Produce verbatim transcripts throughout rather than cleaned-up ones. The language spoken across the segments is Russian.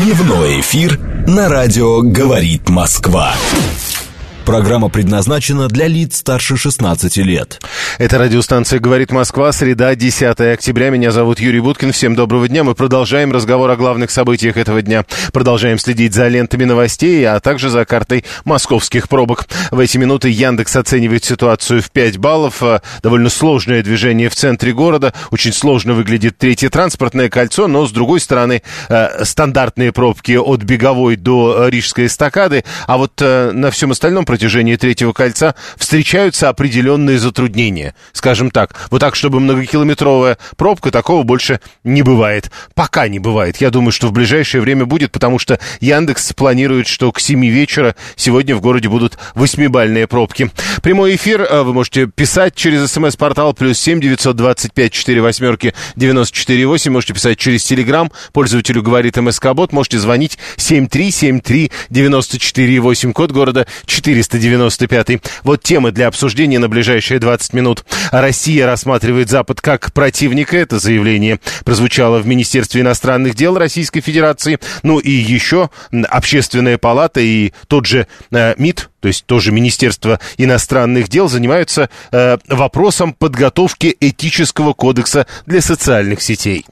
Дневной эфир на радио «Говорит Москва». Программа предназначена для лиц старше шестнадцати лет. Это радиостанция «Говорит Москва», среда, десятое октября. Меня зовут Юрий Буткин. Всем доброго дня. Мы продолжаем разговор о главных событиях этого дня. Продолжаем следить за лентами новостей, а также за картой московских пробок. В эти минуты Яндекс оценивает ситуацию в пять баллов. Довольно сложное движение в центре города. Очень сложно выглядит третье транспортное кольцо, но, с другой стороны, стандартные пробки от Беговой до Рижской эстакады. А вот на всем остальном протяжении третьего кольца встречаются определенные затруднения. Скажем так, вот так, чтобы многокилометровая пробка, такого больше не бывает. Пока не бывает. Я думаю, что в ближайшее время будет, потому что Яндекс планирует, что к семи вечера сегодня в городе будут восьмибалльные пробки. Прямой эфир вы можете писать через смс-портал плюс семь девятьсот двадцать пять четыре восьмерки девяносто четыре восемь. Можете писать через Телеграм. Пользователю говорит МСК-бот. Можете звонить семь три семь три девяносто четыре восемь, код города четыреста девяносто пять. Вот темы для обсуждения на ближайшие двадцать минут. Россия рассматривает Запад как противника. Это заявление прозвучало в Министерстве иностранных дел Российской Федерации. Ну и еще Общественная палата и тот же э, МИД, то есть тоже Министерство иностранных дел, занимаются э, вопросом подготовки этического кодекса для социальных сетей.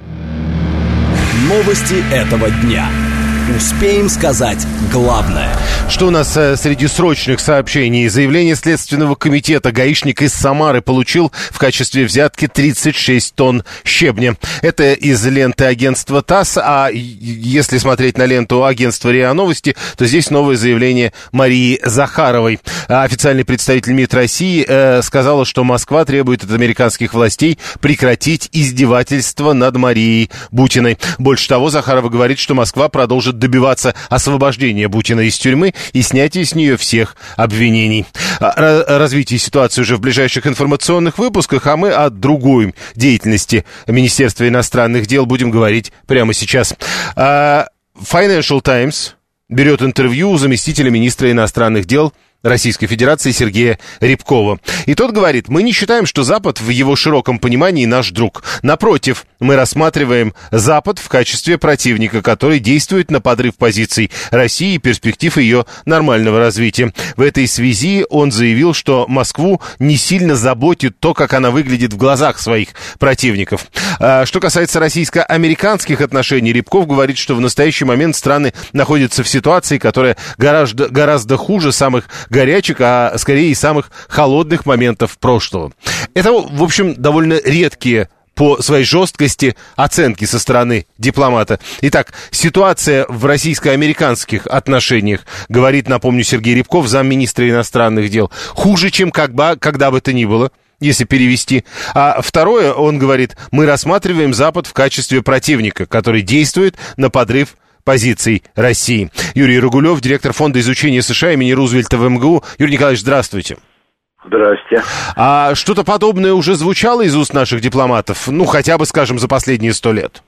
Новости этого дня. Успеем сказать главное. Что у нас э, среди срочных сообщений? Заявление Следственного комитета. Гаишник из Самары получил в качестве взятки тридцать шесть тонн щебня. Это из ленты агентства ТАСС. А если смотреть на ленту агентства РИА Новости, то здесь новое заявление Марии Захаровой. Официальный представитель МИД России э, сказала, что Москва требует от американских властей прекратить издевательство над Марией Бутиной. Больше того, Захарова говорит, что Москва продолжит добиваться освобождения Бутина из тюрьмы и снятия с нее всех обвинений. Развитие ситуации уже в ближайших информационных выпусках, а мы о другой деятельности Министерства иностранных дел будем говорить прямо сейчас. Financial Times берет интервью у заместителя министра иностранных дел Российской Федерации Сергея Рябкова. И тот говорит: мы не считаем, что Запад в его широком понимании наш друг. Напротив, мы рассматриваем Запад в качестве противника, который действует на подрыв позиций России и перспектив ее нормального развития. В этой связи он заявил, что Москву не сильно заботит то, как она выглядит в глазах своих противников. А что касается российско-американских отношений, Рябков говорит, что в настоящий момент страны находятся в ситуации, которая гораздо, гораздо хуже самых горячих, а скорее и самых холодных моментов прошлого. Это, в общем, довольно редкие по своей жесткости оценки со стороны дипломата. Итак, ситуация в российско-американских отношениях, говорит, напомню, Сергей Рябков, замминистра иностранных дел, хуже, чем как бы, когда бы то ни было, если перевести. А второе, он говорит, мы рассматриваем Запад в качестве противника, который действует на подрыв позиций России. Юрий Рогулев, директор Фонда изучения США имени Рузвельта в МГУ. Юрий Николаевич, здравствуйте. Здравствуйте. А что-то подобное уже звучало из уст наших дипломатов? Ну, хотя бы, скажем, за последние сто лет.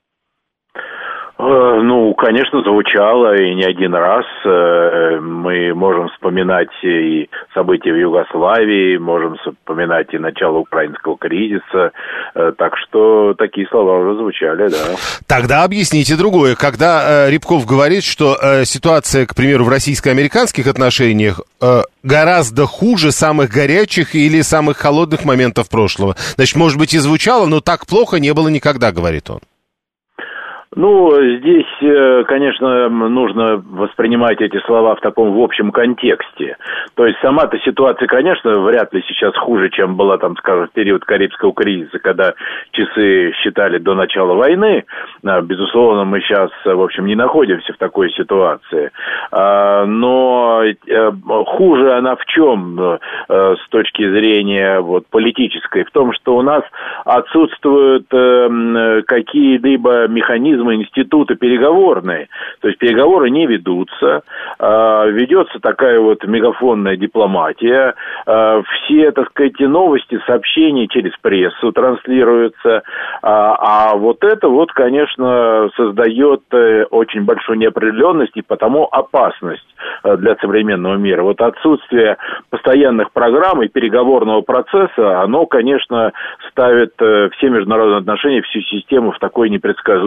Ну, конечно, звучало, и не один раз. Мы можем вспоминать и события в Югославии, можем вспоминать и начало украинского кризиса. Так что такие слова уже звучали, да. Тогда объясните другое. Когда э, Рябков говорит, что э, ситуация, к примеру, в российско-американских отношениях э, гораздо хуже самых горячих или самых холодных моментов прошлого, значит, может быть, и звучало, но так плохо не было никогда, говорит он. Ну, здесь, конечно, нужно воспринимать эти слова в таком в общем контексте. То есть сама-то ситуация, конечно, вряд ли сейчас хуже, чем была, там, скажем, в период Карибского кризиса, когда часы считали до начала войны. Безусловно, мы сейчас, в общем, не находимся в такой ситуации. Но хуже она в чем с точки зрения вот, политической? В том, что у нас отсутствуют какие-либо механизмы, институты переговорные, то есть переговоры не ведутся, э, ведется такая вот мегафонная дипломатия, э, все, так сказать, новости, сообщения через прессу транслируются, э, а вот это вот, конечно, создает э, очень большую неопределенность и потому опасность э, для современного мира. Вот отсутствие постоянных программ и переговорного процесса, оно, конечно, ставит э, все международные отношения, всю систему в такое непредсказуемое состояние.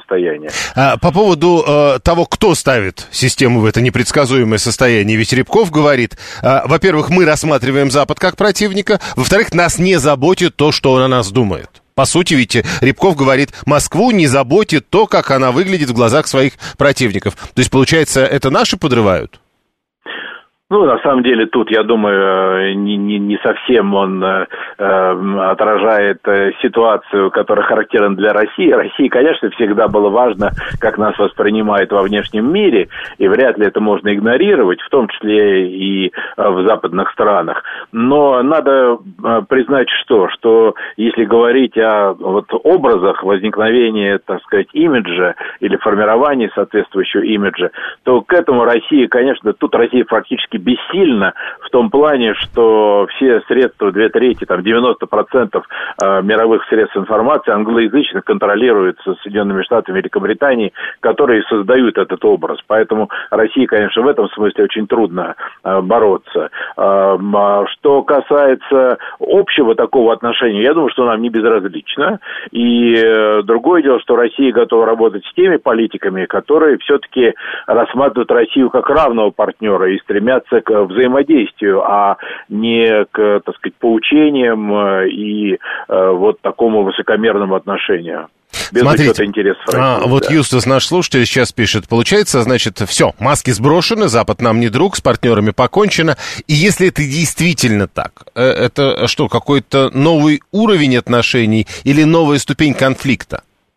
состояние. А, по поводу э, того, кто ставит систему в это непредсказуемое состояние, ведь Рябков говорит, э, во-первых, мы рассматриваем Запад как противника, во-вторых, нас не заботит то, что он о нас думает. По сути, ведь Рябков говорит, Москву не заботит то, как она выглядит в глазах своих противников. То есть, получается, это наши подрывают? Ну, на самом деле, тут, я думаю, не, не, не совсем он э, отражает ситуацию, которая характерна для России. России, конечно, всегда было важно, как нас воспринимают во внешнем мире, и вряд ли это можно игнорировать, в том числе и в западных странах. Но надо признать, что, что если говорить о вот, образах возникновения, так сказать, имиджа или формирования соответствующего имиджа, то к этому Россия, конечно, тут Россия практически бессильно в том плане, что все средства, две трети, там, девяносто процентов э, мировых средств информации англоязычных контролируются Соединенными Штатами Великобритании, которые создают этот образ. Поэтому России, конечно, в этом смысле очень трудно э, бороться. Э, что касается общего такого отношения, я думаю, что нам не безразлично. И э, другое дело, что Россия готова работать с теми политиками, которые все-таки рассматривают Россию как равного партнера и стремятся к взаимодействию, а не к, так сказать, поучениям и э, вот такому высокомерному отношению. Без Смотрите, учета интересов России. А, вот да. Юстас, наш слушатель, сейчас пишет, получается, значит, все, маски сброшены, Запад нам не друг, с партнерами покончено. И если это действительно так, это что, какой-то новый уровень отношений или новая ступень конфликта?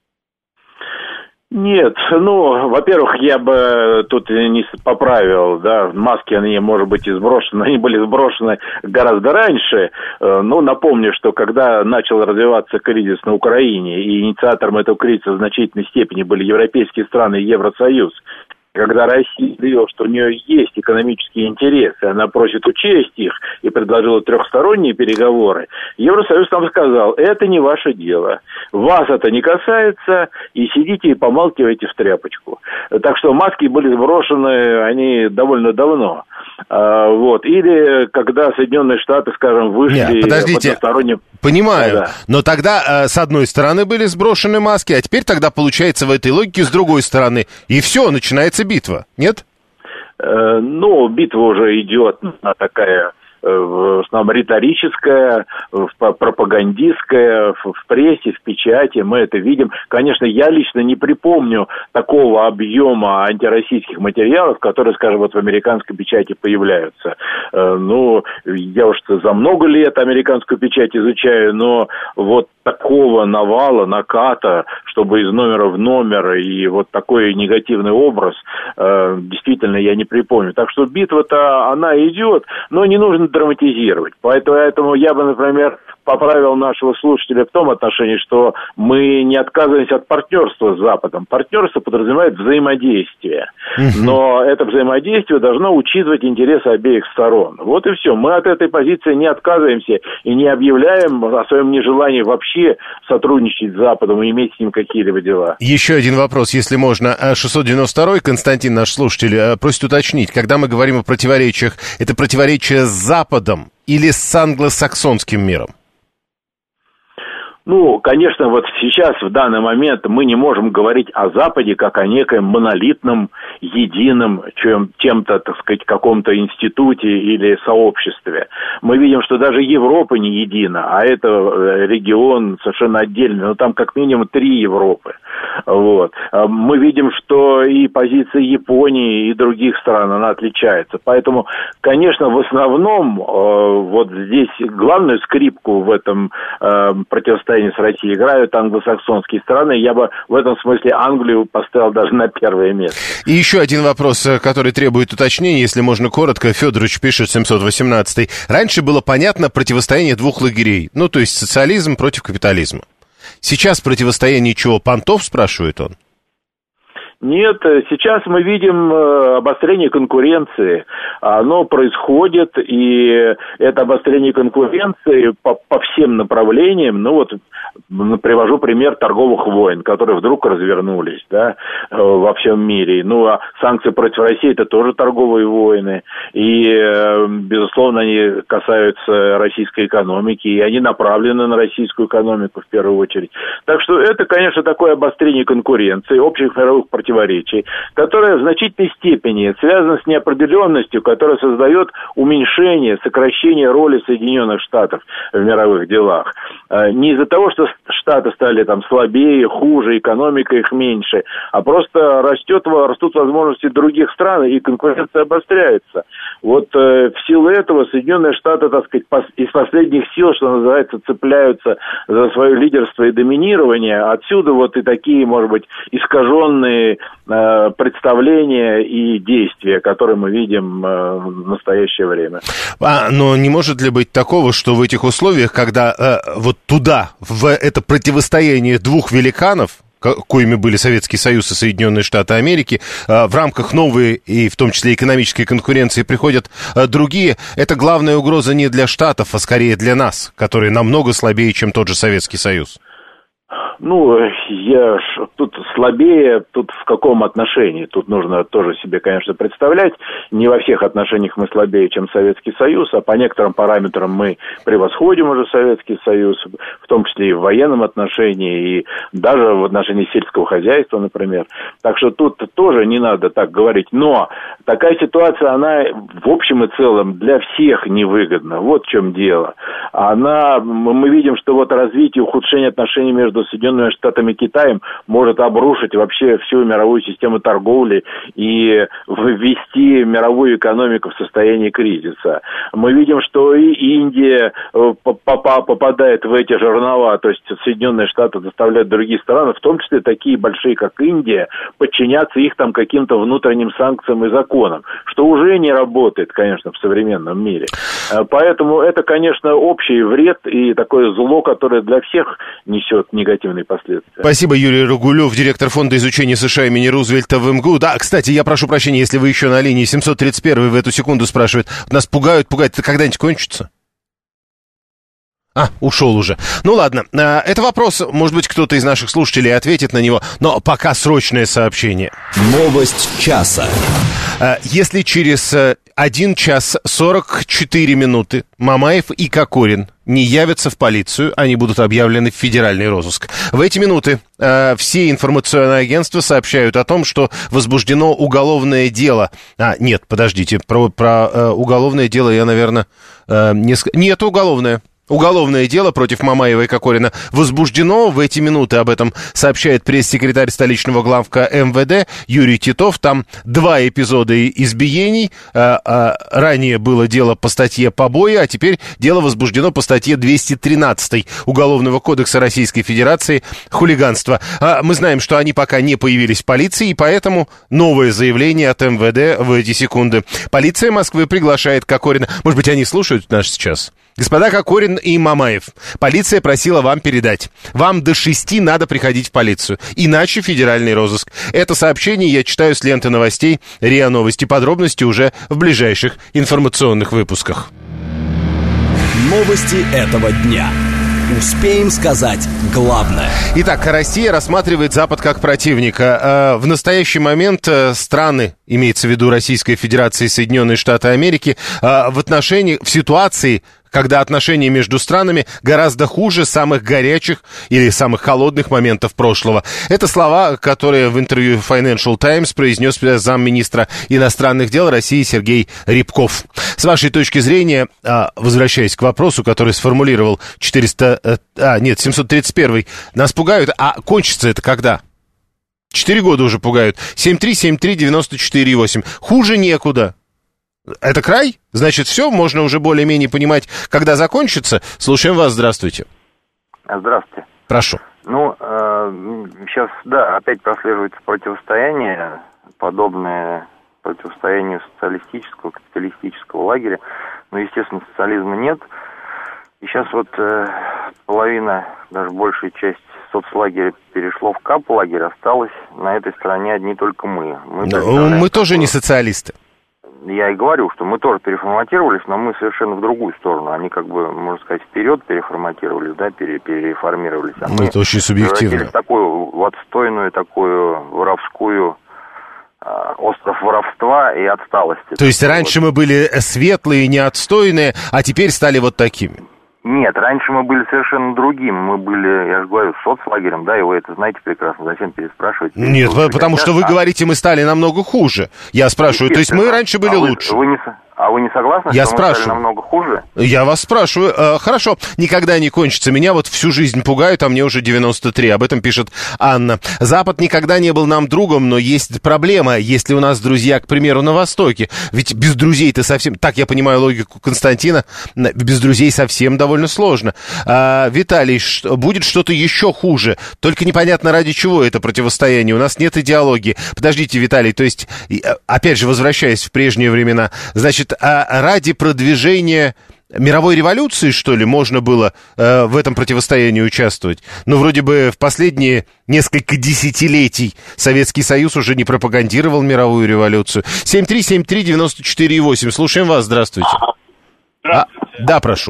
Нет, ну, во-первых, я бы тут не поправил, да, маски, они, может быть, и сброшены, они были сброшены гораздо раньше, но напомню, что когда начал развиваться кризис на Украине, и инициатором этого кризиса в значительной степени были европейские страны и Евросоюз, когда Россия заявила, что у нее есть экономические интересы, она просит учесть их и предложила трехсторонние переговоры, Евросоюз там сказал, это не ваше дело, вас это не касается, и сидите и помалкивайте в тряпочку. Так что маски были сброшены, они довольно давно. А, вот. Или когда Соединенные Штаты, скажем, вышли... Нет, подождите, односторонним... понимаю, да, да. Но тогда э, с одной стороны были сброшены маски, а теперь тогда получается в этой логике с другой стороны. И все, начинается битва, нет? Э, ну, битва уже идет, она такая... в основном риторическая, пропагандистская, в прессе, в печати, мы это видим. Конечно, я лично не припомню такого объема антироссийских материалов, которые, скажем, вот в американской печати появляются. Ну, я уж за много лет американскую печать изучаю, но вот такого навала, наката, чтобы из номера в номер, и вот такой негативный образ, действительно, я не припомню. Так что битва-то, она идет, но не нужно драматизировать. Поэтому я бы, например, поправил нашего слушателя в том отношении, что мы не отказываемся от партнерства с Западом. Партнерство подразумевает взаимодействие. Но это взаимодействие должно учитывать интересы обеих сторон. Вот и все. Мы от этой позиции не отказываемся и не объявляем о своем нежелании вообще сотрудничать с Западом и иметь с ним какие-либо дела. Еще один вопрос, если можно. шестьсот девяносто второй, Константин, наш слушатель, просит уточнить, когда мы говорим о противоречиях, это противоречие с Западом или с англосаксонским миром? Ну, конечно, вот сейчас, в данный момент, мы не можем говорить о Западе как о некоем монолитном, едином, чем, чем-то, так сказать, каком-то институте или сообществе. Мы видим, что даже Европа не едина, а это регион совершенно отдельный, но там как минимум три Европы. Вот. Мы видим, что и позиция Японии, и других стран, она отличается. Поэтому, конечно, в основном, вот здесь главную скрипку в этом противостоянии с Россией играют англосаксонские страны. Я бы в этом смысле Англию поставил даже на первое место. И еще один вопрос, который требует уточнения, если можно коротко. Федорович пишет, семьсот восемнадцатый. Раньше было понятно противостояние двух лагерей. Ну, то есть социализм против капитализма. Сейчас противостояние чего? Понтов, спрашивает он? Нет, сейчас мы видим обострение конкуренции. Оно происходит, и это обострение конкуренции по, по всем направлениям. Ну вот, привожу пример торговых войн, которые вдруг развернулись, да, во всем мире. Ну, а санкции против России – это тоже торговые войны. И, безусловно, они касаются российской экономики, и они направлены на российскую экономику в первую очередь. Так что это, конечно, такое обострение конкуренции, общих мировых противоречий, которое в значительной степени связано с неопределенностью, которая создает уменьшение, сокращение роли Соединенных Штатов в мировых делах. Не из-за того, что Штаты стали там слабее, хуже, экономика их меньше, а просто растет, растут возможности других стран, и конкуренция обостряется. Вот э, в силу этого Соединенные Штаты, так сказать, пос, из последних сил, что называется, цепляются за свое лидерство и доминирование. Отсюда вот и такие, может быть, искаженные э, представления и действия, которые мы видим э, в настоящее время. А, но не может ли быть такого, что в этих условиях, когда э, вот туда, в это противостояние двух великанов, коими были Советский Союз и Соединенные Штаты Америки, в рамках новой и в том числе экономической конкуренции приходят другие, это главная угроза не для Штатов, а скорее для нас, которые намного слабее, чем тот же Советский Союз? Ну, я тут слабее, тут в каком отношении? Тут нужно тоже себе, конечно, представлять. Не во всех отношениях мы слабее, чем Советский Союз, а по некоторым параметрам мы превосходим уже Советский Союз, в том числе и в военном отношении, и даже в отношении сельского хозяйства, например. Так что тут тоже не надо так говорить. Но такая ситуация, она в общем и целом для всех невыгодна. Вот в чем дело. Она, мы видим, что вот развитие, ухудшение отношений между Соединенными Штатами и Китаем может обрушить вообще всю мировую систему торговли и ввести мировую экономику в состояние кризиса. Мы видим, что и Индия попадает в эти жернова, то есть Соединенные Штаты заставляют другие страны, в том числе такие большие, как Индия, подчиняться их там каким-то внутренним санкциям и законам, что уже не работает, конечно, в современном мире. Поэтому это, конечно, общий вред и такое зло, которое для всех несет негативные последствия. Спасибо, Юрий Рогулев, директор фонда изучения США имени Рузвельта в МГУ. Да, кстати, я прошу прощения, если вы еще на линии. семьсот тридцать первый в эту секунду спрашивает. Нас пугают, пугают. Это когда-нибудь кончится? А, ушел уже. Ну ладно, это вопрос, может быть, кто-то из наших слушателей ответит на него, но пока срочное сообщение. Новость часа. Если через один час сорок четыре минуты Мамаев и Кокорин не явятся в полицию, они будут объявлены в федеральный розыск. В эти минуты э, все информационные агентства сообщают о том, что возбуждено уголовное дело. А, нет, подождите, про, про э, уголовное дело я, наверное, э, не... Нет, уголовное. Уголовное дело против Мамаева и Кокорина возбуждено. В эти минуты об этом сообщает пресс-секретарь столичного главка эм вэ дэ Юрий Титов. Там два эпизода избиений. Ранее было дело по статье побои, а теперь дело возбуждено по статье двести тринадцать Уголовного кодекса Российской Федерации хулиганство. Мы знаем, что они пока не появились в полиции, и поэтому новое заявление от эм вэ дэ в эти секунды. Полиция Москвы приглашает Кокорина. Может быть, они слушают нас сейчас? Господа Кокорин и Мамаев, полиция просила вам передать. Вам до шести надо приходить в полицию, иначе федеральный розыск. Это сообщение я читаю с ленты новостей РИА Новости. Подробности уже в ближайших информационных выпусках. Новости этого дня. Успеем сказать главное. Итак, Россия рассматривает Запад как противника. В настоящий момент страны, имеется в виду Российская Федерация и Соединенные Штаты Америки, в отношении, в ситуации, когда отношения между странами гораздо хуже самых горячих или самых холодных моментов прошлого. Это слова, которые в интервью Financial Times произнес замминистра иностранных дел России Сергей Рябков. С вашей точки зрения, возвращаясь к вопросу, который сформулировал четыреста, а, нет, семьсот тридцать первый, нас пугают, а кончится это когда? Четыре года уже пугают. семь три семь три девяносто четыре восемь. Хуже некуда. Это край? Значит, все, можно уже более-менее понимать, когда закончится. Слушаем вас, здравствуйте. Здравствуйте. Прошу. Ну, э, сейчас, да, опять прослеживается противостояние, подобное противостоянию социалистического, капиталистического лагеря. Но, естественно, социализма нет. И сейчас вот э, половина, даже большая часть соцлагеря перешло в кап-лагерь, осталось на этой стороне одни только мы. Мы, ну, мы тоже не социалисты. Я и говорю, что мы тоже переформатировались, но мы совершенно в другую сторону. Они, как бы, можно сказать, вперед переформатировались, да, пере, перереформировались. А ну, это очень субъективно. В такую в отстойную, такую воровскую э, остров воровства и отсталости. То есть раньше мы были светлые, не отстойные, а теперь стали вот такими? Нет, раньше мы были совершенно другим. Мы были, я же говорю, соцлагерем, да, и вы это знаете прекрасно. Зачем переспрашивать? Нет, потому что вы говорите, мы стали намного хуже. Я спрашиваю, то есть мы раньше были а вы, лучше? Вы не, а вы не согласны, я что спрашиваю. мы стали намного хуже? Я вас спрашиваю. Э, хорошо, никогда не кончится. Меня вот всю жизнь пугают, а мне уже девяносто три. Об этом пишет Анна. Запад никогда не был нам другом, но есть проблема, если у нас друзья, к примеру, на Востоке. Ведь без друзей-то совсем... Так я понимаю логику Константина. Без друзей совсем довольно сложно. А, Виталий, ш- будет что-то еще хуже. Только непонятно, ради чего это противостояние. У нас нет идеологии. Подождите, Виталий, то есть, опять же, возвращаясь в прежние времена, значит, а ради продвижения мировой революции, что ли, можно было э, в этом противостоянии участвовать? Ну, вроде бы в последние несколько десятилетий Советский Союз уже не пропагандировал мировую революцию. семь три семь три девяносто четыре восемь. Слушаем вас, здравствуйте. Здравствуйте. А, да, прошу.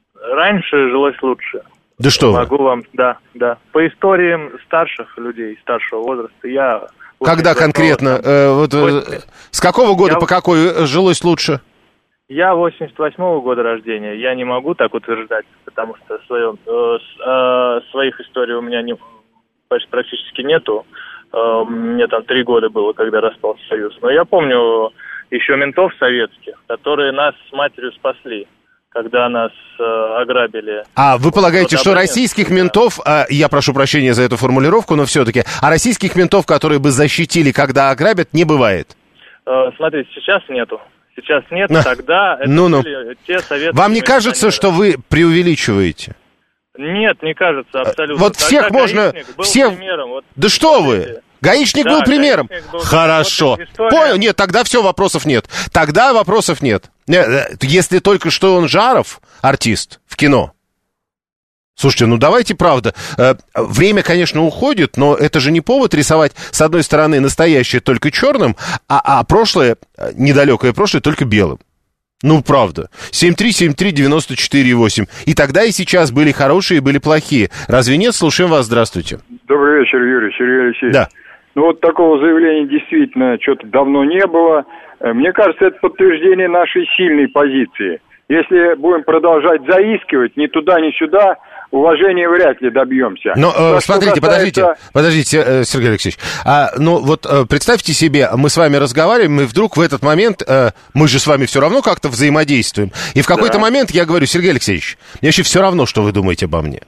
Раньше жилось лучше. Да что Могу вы? вам, да, да. По историям старших людей, старшего возраста, я... Когда конкретно? Э, вот, э, с какого года я... по какой жилось лучше? Я восемьдесят восьмого года рождения. Я не могу так утверждать, потому что своем, э, э, своих историй у меня не, практически нету. Э, мне там три года было, когда распался Союз. Но я помню еще ментов советских, которые нас с матерью спасли, когда нас э, ограбили. А вы полагаете, что российских ментов, а, я прошу прощения за эту формулировку, но все-таки, а российских ментов, которые бы защитили, когда ограбят, не бывает? Э, смотрите, сейчас нету. Сейчас нет, а, тогда это ну, ну. были те советские... Вам не кажется, что вы преувеличиваете? Нет, не кажется, абсолютно. Вот всех тогда можно... Был всех... примером, вот, да что вы? Гаишник да, был примером. гаишник был... Хорошо. Вот история... Понял? Нет, тогда все, вопросов нет. Тогда вопросов нет. Если только что он Жаров, артист, в кино. Слушайте, ну давайте правда. Время, конечно, уходит, но это же не повод рисовать, с одной стороны, настоящее только черным, а, а прошлое, недалекое прошлое, только белым. Ну, правда. семь три семь три девяносто четыре восемь. И тогда, и сейчас были хорошие, были плохие. Разве нет? Слушаем вас. Здравствуйте. Добрый вечер, Юрий. Сергей Алексеевич. Да. Ну, вот такого заявления действительно что-то давно не было. Мне кажется, это подтверждение нашей сильной позиции. Если будем продолжать заискивать ни туда, ни сюда, уважения вряд ли добьемся. Но, э, смотрите, касается... подождите, подождите, Сергей Алексеевич. А, ну, вот э, представьте себе, мы с вами разговариваем, и вдруг в этот момент, э, мы же с вами все равно как-то взаимодействуем, и в какой-то да. момент я говорю: Сергей Алексеевич, мне вообще все равно, что вы думаете обо мне.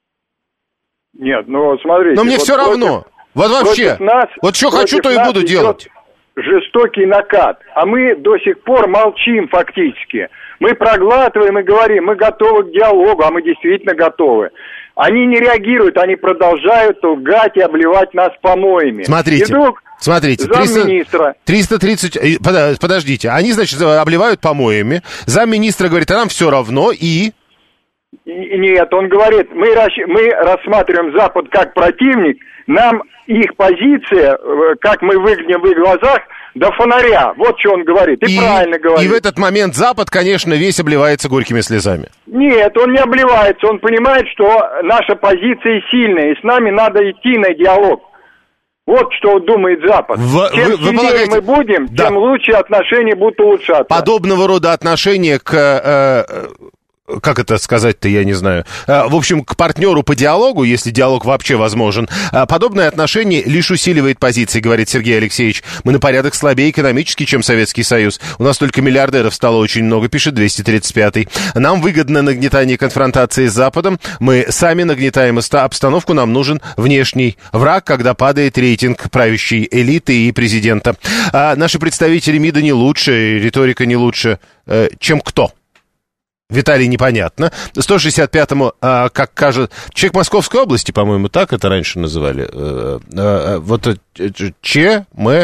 Нет, ну, смотрите. Но мне вот все против, равно. Вот вообще. Нас, вот что хочу, то и буду делать. Жестокий накат. А мы до сих пор молчим фактически. Мы проглатываем и говорим, мы готовы к диалогу, а мы действительно готовы. Они не реагируют, они продолжают лгать и обливать нас помоями. Смотрите, и вдруг смотрите, замминистра... триста тридцать... Подождите, они, значит, обливают помоями, замминистра говорит, а нам все равно, и... Нет, он говорит, мы, мы рассматриваем Запад как противник, нам их позиция, как мы выглядим в их глазах, до фонаря. Вот что он говорит. И, и правильно говорит. И в этот момент Запад, конечно, весь обливается горькими слезами. Нет, он не обливается. Он понимает, что наша позиция сильная, и с нами надо идти на диалог. Вот что думает Запад. В, Чем вы, вы сильнее полагаете... мы будем, да. тем лучше отношения будут улучшаться. Подобного рода отношения к... Э, как это сказать-то, я не знаю. В общем, к партнеру по диалогу, если диалог вообще возможен, подобное отношение лишь усиливает позиции, говорит Сергей Алексеевич. Мы на порядок слабее экономически, чем Советский Союз. У нас только миллиардеров стало очень много, пишет двести тридцать пятый. Нам выгодно нагнетание конфронтации с Западом. Мы сами нагнетаем обстановку. Нам нужен внешний враг, когда падает рейтинг правящей элиты и президента. А наши представители МИДа не лучше, риторика не лучше, чем кто? Виталий, непонятно. сто шестьдесят пятому, а, как кажется, человек Московской области, по-моему, так это раньше называли. А, а, вот Ч, М,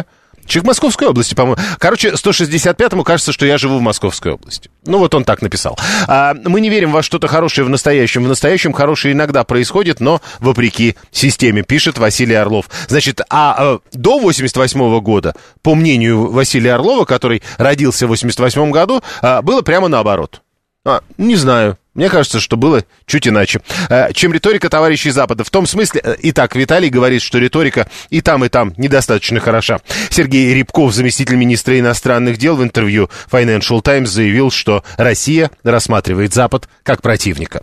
Человек Московской области, по-моему. Короче, сто шестьдесят пятому кажется, что я живу в Московской области. Ну, вот он так написал. А, мы не верим во что-то хорошее в настоящем. В настоящем хорошее иногда происходит, но вопреки системе, пишет Василий Орлов. Значит, а, а до восемьдесят восьмого года, по мнению Василия Орлова, который родился в восемьдесят восьмом году, а, было прямо наоборот. А, не знаю. Мне кажется, что было чуть иначе, чем риторика товарищей Запада. В том смысле, итак, Виталий говорит, что риторика и там, и там недостаточно хороша. Сергей Рябков, заместитель министра иностранных дел, в интервью Financial Times заявил, что Россия рассматривает Запад как противника.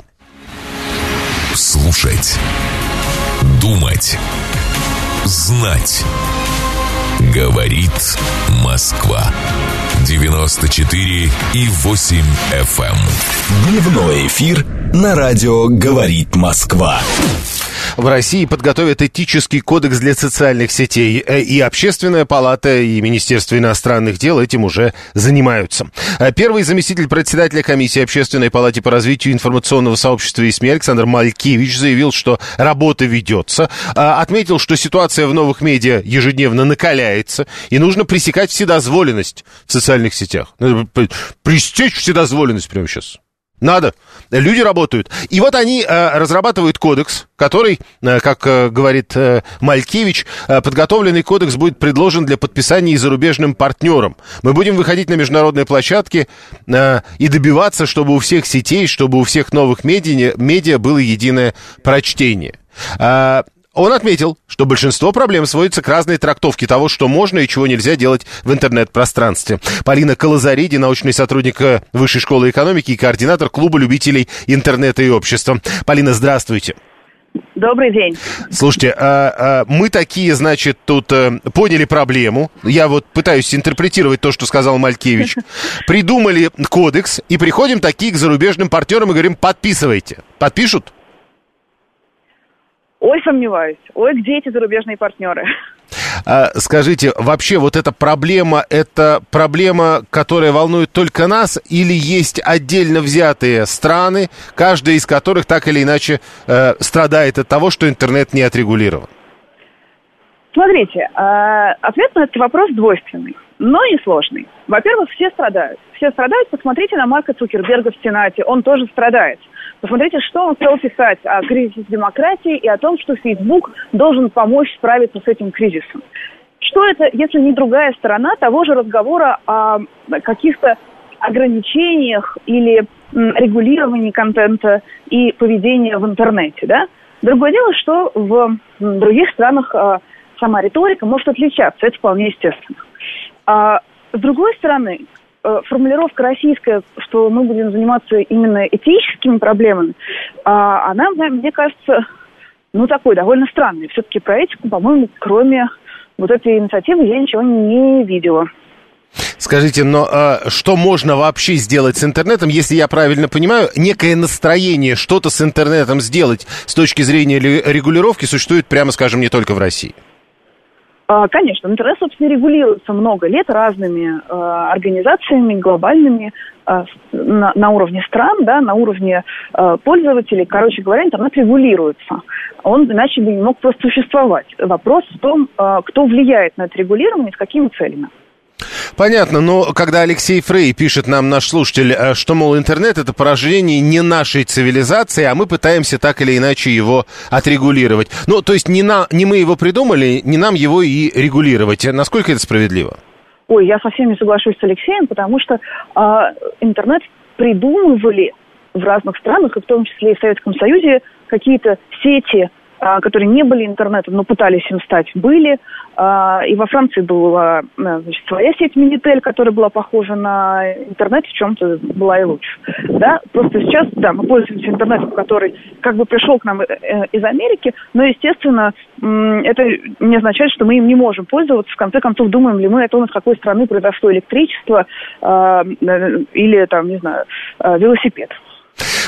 Слушать, думать, знать. Говорит Москва. девяносто четыре и восемь эф эм. Дневной эфир на радио «Говорит Москва». В России подготовят этический кодекс для социальных сетей. И Общественная палата, и Министерство иностранных дел этим уже занимаются. Первый заместитель председателя комиссии Общественной палаты по развитию информационного сообщества и СМИ Александр Малькевич заявил, что работа ведется. Отметил, что ситуация в новых медиа ежедневно накаляется, и нужно пресекать вседозволенность в социальных сетях. Надо пресечь вседозволенность прямо сейчас. Надо. Люди работают. И вот они э, разрабатывают кодекс, который, э, как э, говорит э, Малькевич, э, подготовленный кодекс будет предложен для подписания и зарубежным партнерам. Мы будем выходить на международные площадки э, и добиваться, чтобы у всех сетей, чтобы у всех новых медиа, медиа было единое прочтение. Э, Он отметил, что большинство проблем сводится к разной трактовке того, что можно и чего нельзя делать в интернет-пространстве. Полина Колозариди, научный сотрудник Высшей школы экономики и координатор клуба любителей интернета и общества. Полина, здравствуйте. Добрый день. Слушайте, а, а, мы такие, значит, тут а, поняли проблему. Я вот пытаюсь интерпретировать то, что сказал Малькевич. Придумали кодекс и приходим такие к зарубежным партнерам и говорим: подписывайте. Подпишут? Ой, сомневаюсь. Ой, где эти зарубежные партнеры? А, скажите, вообще вот эта проблема, это проблема, которая волнует только нас, или есть отдельно взятые страны, каждая из которых так или иначе э, страдает от того, что интернет не отрегулирован? Смотрите, э, ответ на этот вопрос двойственный, но не сложный. Во-первых, все страдают. Все страдают. Посмотрите на Марка Цукерберга в Сенате. Он тоже страдает. Посмотрите, что он стал писать о кризисе демократии и о том, что Facebook должен помочь справиться с этим кризисом. Что это, если не другая сторона того же разговора о каких-то ограничениях или регулировании контента и поведения в интернете, да? Другое дело, что в других странах сама риторика может отличаться. Это вполне естественно. А с другой стороны, формулировка российская, что мы будем заниматься именно этическими проблемами, она, мне кажется, ну, такой довольно странной. Все-таки про этику, по-моему, кроме вот этой инициативы я ничего не видела. Скажите, но э, что можно вообще сделать с интернетом, если я правильно понимаю, некое настроение что-то с интернетом сделать с точки зрения регулировки существует, прямо скажем, не только в России? Конечно, интернет, собственно, регулируется много лет разными э, организациями глобальными э, на, на уровне стран, да, на уровне э, пользователей. Короче говоря, интернет регулируется. Он иначе бы не мог просто существовать. Вопрос в том, э, кто влияет на это регулирование и с какими целями. Понятно, но когда Алексей Фрей пишет нам, наш слушатель, что, мол, интернет — это порождение не нашей цивилизации, а мы пытаемся так или иначе его отрегулировать. Ну, то есть не, на, не мы его придумали, не нам его и регулировать. Насколько это справедливо? Ой, я совсем не соглашусь с Алексеем, потому что э, интернет придумывали в разных странах, и в том числе и в Советском Союзе, какие-то сети, которые не были интернетом, но пытались им стать, были. И во Франции была, значит, своя сеть Минитель, которая была похожа на интернет, в чем-то была и лучше. Да? Просто сейчас, да, мы пользуемся интернетом, который как бы пришел к нам из Америки, но, естественно, это не означает, что мы им не можем пользоваться. В конце концов, думаем ли мы, это у нас какой страны произошло электричество или, там, не знаю, велосипед.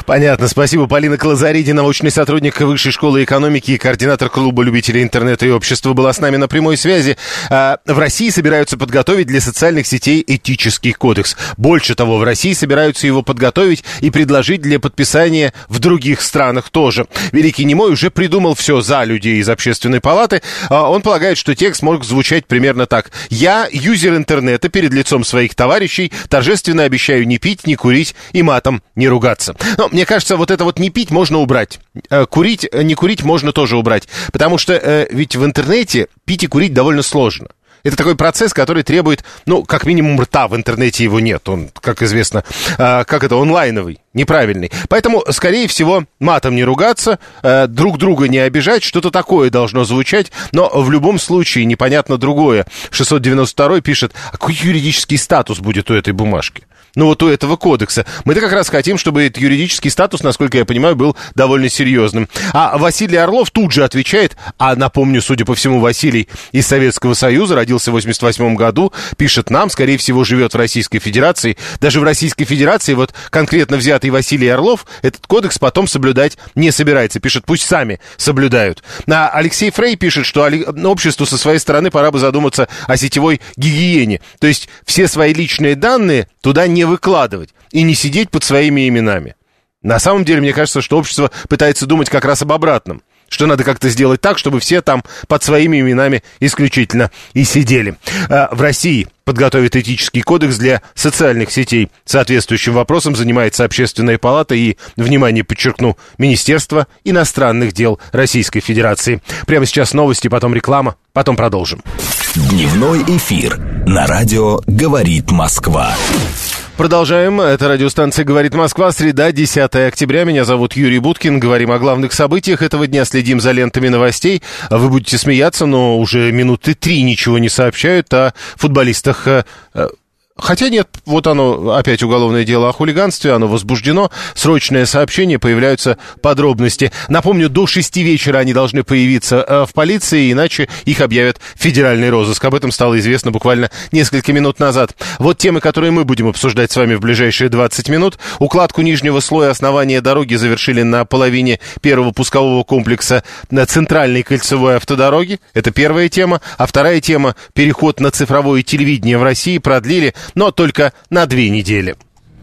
Понятно. Спасибо. Полина Колозариди, научный сотрудник Высшей школы экономики и координатор клуба любителей интернета и общества, была с нами на прямой связи. В России собираются подготовить для социальных сетей этический кодекс. Больше того, в России собираются его подготовить и предложить для подписания в других странах тоже. Великий Немой уже придумал все за людей из общественной палаты. Он полагает, что текст может звучать примерно так. «Я, юзер интернета, перед лицом своих товарищей, торжественно обещаю не пить, не курить и матом не ругаться». Но мне кажется, вот это вот «не пить» можно убрать. Курить, не курить можно тоже убрать. Потому что э, ведь в интернете пить и курить довольно сложно. Это такой процесс, который требует, ну, как минимум, рта. В интернете его нет. Он, как известно, э, как это, онлайновый, неправильный. Поэтому, скорее всего, матом не ругаться, э, друг друга не обижать, что-то такое должно звучать. Но в любом случае непонятно другое. шестьсот девяносто второй пишет, а какой юридический статус будет у этой бумажки? Ну, вот у этого кодекса. Мы-то как раз хотим, чтобы этот юридический статус, насколько я понимаю, был довольно серьезным. А Василий Орлов тут же отвечает, а напомню, судя по всему, Василий из Советского Союза, родился в восемьдесят восьмом году, пишет нам, скорее всего, живет в Российской Федерации. Даже в Российской Федерации, вот конкретно взятый Василий Орлов, этот кодекс потом соблюдать не собирается. Пишет, пусть сами соблюдают. А Алексей Фрей пишет, что обществу со своей стороны пора бы задуматься о сетевой гигиене. То есть все свои личные данные туда не выкладывать и не сидеть под своими именами. На самом деле, мне кажется, что общество пытается думать как раз об обратном. Что надо как-то сделать так, чтобы все там под своими именами исключительно и сидели. В России подготовит этический кодекс для социальных сетей. Соответствующим вопросом занимается Общественная палата и, внимание, подчеркну, Министерство иностранных дел Российской Федерации. Прямо сейчас новости, потом реклама, потом продолжим. Дневной эфир на радио «Говорит Москва». Продолжаем. Это радиостанция «Говорит Москва». Среда, десятое октября. Меня зовут Юрий Буткин. Говорим о главных событиях этого дня. Следим за лентами новостей. Вы будете смеяться, но уже минуты три ничего не сообщают о футболистах. Хотя нет, вот оно, опять уголовное дело о хулиганстве, оно возбуждено, срочное сообщение, появляются подробности. Напомню, до шести вечера они должны появиться э, в полиции, иначе их объявят в федеральный розыск. Об этом стало известно буквально несколько минут назад. Вот темы, которые мы будем обсуждать с вами в ближайшие двадцать минут. Укладку нижнего слоя основания дороги завершили на половине первого пускового комплекса на центральной кольцевой автодороге. Это первая тема. А вторая тема – переход на цифровое телевидение в России продлили, но только на две недели.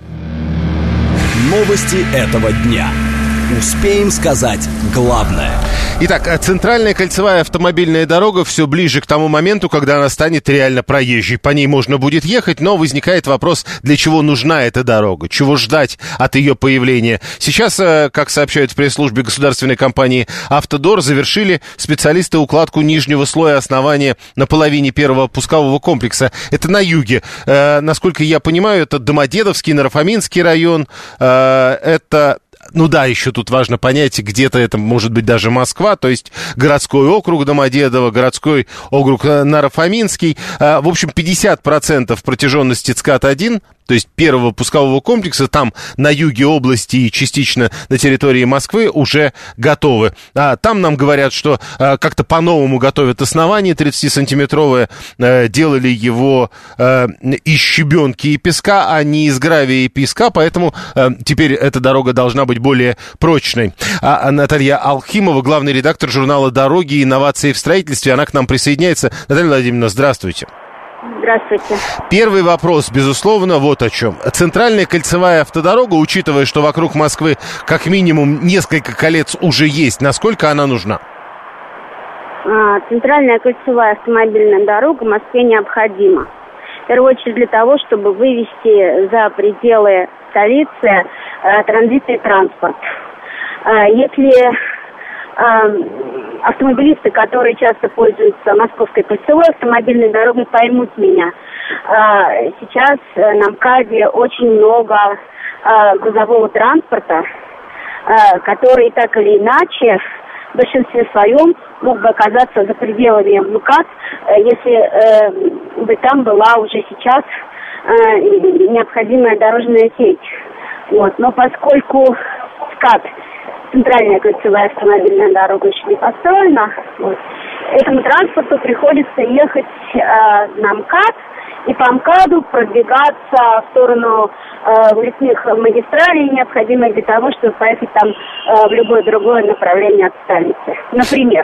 Новости этого дня. Успеем сказать главное. Итак, центральная кольцевая автомобильная дорога все ближе к тому моменту, когда она станет реально проезжей. По ней можно будет ехать, но возникает вопрос, для чего нужна эта дорога, чего ждать от ее появления. Сейчас, как сообщают в пресс-службе государственной компании «Автодор», завершили специалисты укладку нижнего слоя основания на половине первого пускового комплекса. Это на юге. Э, насколько я понимаю, это Домодедовский, Наро-Фоминский район. Э, это... Ну да, еще тут важно понять, где-то это может быть даже Москва, то есть городской округ Домодедово, городской округ Наро-Фоминский. В общем, пятьдесят процентов протяженности ЦКАД один, то есть первого пускового комплекса, там на юге области и частично на территории Москвы уже готовы. А там нам говорят, что а, как-то по-новому готовят основание тридцатисантиметровое, а, делали его а, из щебенки и песка, а не из гравия и песка, поэтому а, теперь эта дорога должна быть более прочной. А, а Наталья Алхимова, главный редактор журнала «Дороги и инновации в строительстве», она к нам присоединяется. Наталья Владимировна, здравствуйте. Здравствуйте. Первый вопрос, безусловно, вот о чем. Центральная кольцевая автодорога, учитывая, что вокруг Москвы как минимум несколько колец уже есть, насколько она нужна? А, центральная кольцевая автомобильная дорога в Москве необходима. В первую очередь для того, чтобы вывести за пределы столицы а, транзитный транспорт. А, если... автомобилисты, которые часто пользуются Московской кольцевой автомобильной дорогой, поймут меня. Сейчас на МКАДе очень много грузового транспорта, который так или иначе в большинстве своем мог бы оказаться за пределами МКАД, если бы там была уже сейчас необходимая дорожная сеть. Вот. Но поскольку СКАД, центральная кольцевая автомобильная дорога, еще не построена, вот, этому транспорту приходится ехать э, на МКАД, и по МКАДу продвигаться в сторону э, лесных магистралей, необходимых для того, чтобы поехать там э, в любое другое направление от столицы. Например.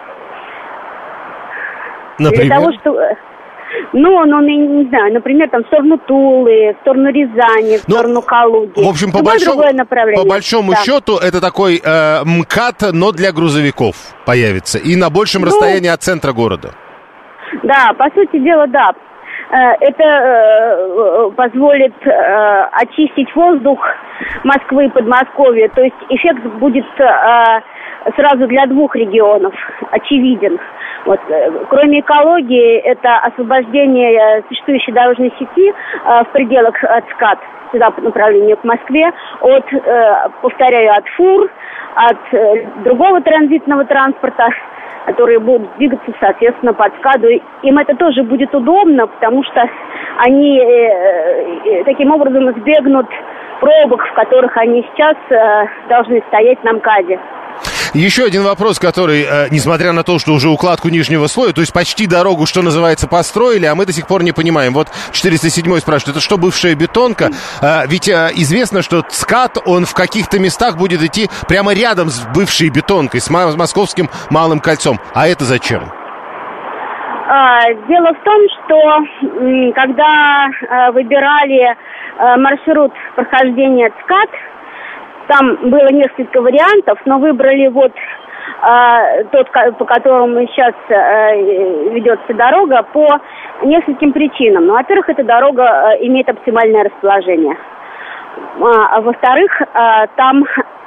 Например? Для того, что... Ну, ну, не, не знаю, например, там в сторону Тулы, в сторону Рязани, в ну, сторону Калуги. В общем, по большому, по большому да. счету, это такой э, МКАД, но для грузовиков появится. И на большем ну, расстоянии от центра города. Да, по сути дела, да. Это э, позволит э, очистить воздух Москвы и Подмосковья. То есть эффект будет э, сразу для двух регионов очевиден. Вот. Кроме экологии, это освобождение существующей дорожной сети э, в пределах от СКАД, сюда по направлению к Москве, от, э, повторяю, от фур, от э, другого транзитного транспорта, которые будут двигаться, соответственно, под СКАДу. Им это тоже будет удобно, потому что они э, э, таким образом избегнут пробок, в которых они сейчас э, должны стоять на МКАДе. Еще один вопрос, который, э, несмотря на то, что уже укладку нижнего слоя, то есть почти дорогу, что называется, построили, а мы до сих пор не понимаем. Вот четыреста седьмой спрашивает, это что, бывшая бетонка? Э, ведь э, известно, что СКАД, он в каких-то местах будет идти прямо рядом с бывшей бетонкой, с московским Малым кольцом. А это зачем? Дело в том, что когда выбирали маршрут прохождения СКАД, там было несколько вариантов, но выбрали вот э, тот, по которому сейчас э, ведется дорога, по нескольким причинам. Ну, во-первых, эта дорога э, имеет оптимальное расположение. А, а во-вторых, э, там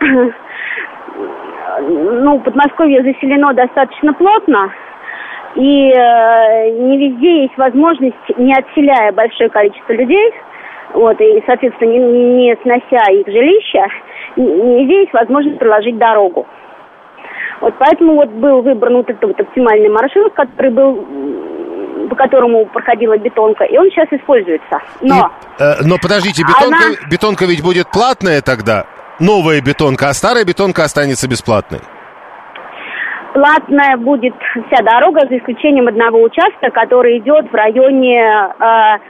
ну, Подмосковье заселено достаточно плотно, и э, не везде есть возможность, не отселяя большое количество людей, вот, и, соответственно, не, не снося их жилища, не везде есть возможность проложить дорогу. Вот поэтому вот был выбран вот этот вот оптимальный маршрут, который был, по которому проходила бетонка, и он сейчас используется. Но, и, э, но подождите, бетонка, она... бетонка ведь будет платная тогда, новая бетонка, а старая бетонка останется бесплатной? Платная будет вся дорога, за исключением одного участка, который идет в районе... Э,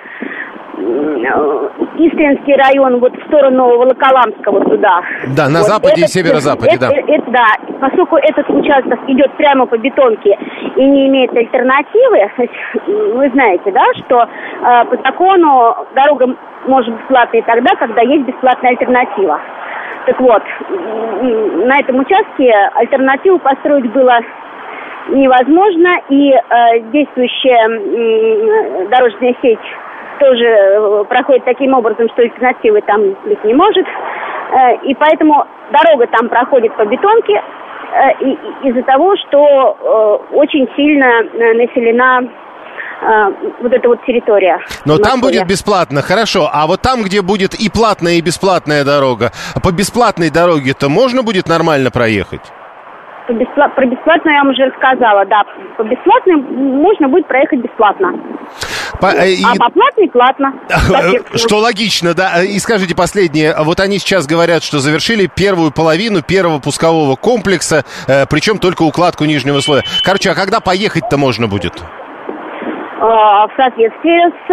Истринский район, вот в сторону Волоколамского туда. Да, на вот западе этот, и северо-западе, это, да. Это, это, да, поскольку этот участок идет прямо по бетонке и не имеет альтернативы, вы знаете, да, что э, по закону дорога может быть платной тогда, когда есть бесплатная альтернатива. Так вот, на этом участке альтернативу построить было невозможно, и э, действующая э, дорожная сеть тоже проходит таким образом, что альтернативы там быть не может. И поэтому дорога там проходит по бетонке из-за того, что очень сильно населена вот эта вот территория. Но там будет бесплатно, хорошо. А вот там, где будет и платная, и бесплатная дорога, по бесплатной дороге-то можно будет нормально проехать? Беспла... Про бесплатную я вам уже рассказала, да. По бесплатной можно будет проехать бесплатно. По... И... А по платной платно. Что логично, да. И скажите последнее. Вот они сейчас говорят, что завершили первую половину первого пускового комплекса, причем только укладку нижнего слоя. Короче, а когда поехать-то можно будет? В соответствии с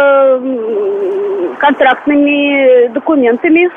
контрактными документами.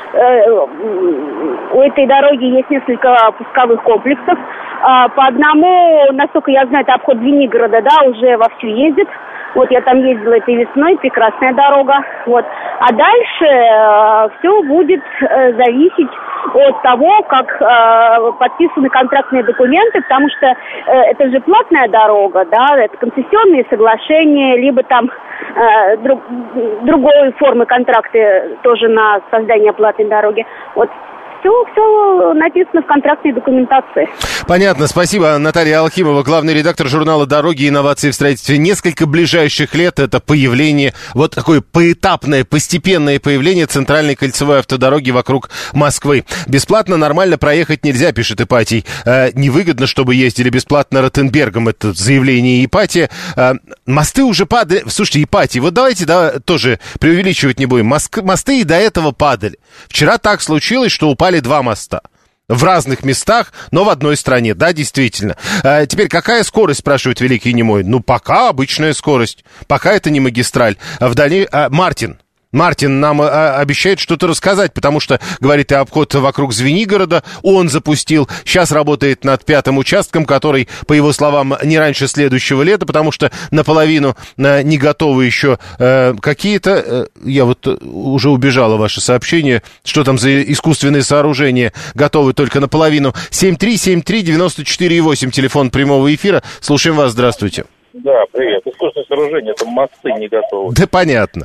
У этой дороги есть несколько пусковых комплексов. По одному, насколько я знаю, это обход Звенигорода, да, уже вовсю ездит. Вот я там ездила этой весной, прекрасная дорога. Вот. А дальше э, все будет э, зависеть от того, как э, подписаны контрактные документы, потому что э, это же платная дорога, да, это концессионные соглашения, либо там э, друг, другой формы контракты тоже на создание платной дороги. Вот. Все, все написано в контрактной документации. Понятно, спасибо. Наталья Алхимова, главный редактор журнала «Дороги и инновации в строительстве». Несколько ближайших лет это появление, вот такое поэтапное, постепенное появление центральной кольцевой автодороги вокруг Москвы. Бесплатно нормально проехать нельзя, пишет Ипатий. Э, невыгодно, чтобы ездили бесплатно Ротенбергом, это заявление Ипатия. Э, мосты уже падали. Слушайте, Ипатий, вот давайте да, тоже преувеличивать не будем. Моск... Мосты и до этого падали. Вчера так случилось, что упали два моста. В разных местах, но в одной стране. Да, действительно. А теперь, какая скорость, спрашивает Великий Немой? Ну, пока обычная скорость. Пока это не магистраль. А вдали... А, Мартин. Мартин нам а, обещает что-то рассказать, потому что, говорит, и обход вокруг Звенигорода он запустил. Сейчас работает над пятым участком, который, по его словам, не раньше следующего лета, потому что наполовину а, не готовы еще а, какие-то... А, я вот уже убежала ваше сообщение, что там за искусственные сооружения готовы только наполовину. семь три семь три девяносто четыре восемь, телефон прямого эфира. Слушаем вас, здравствуйте. Да, привет. Искусственные сооружения, это мосты не готовы. Да понятно.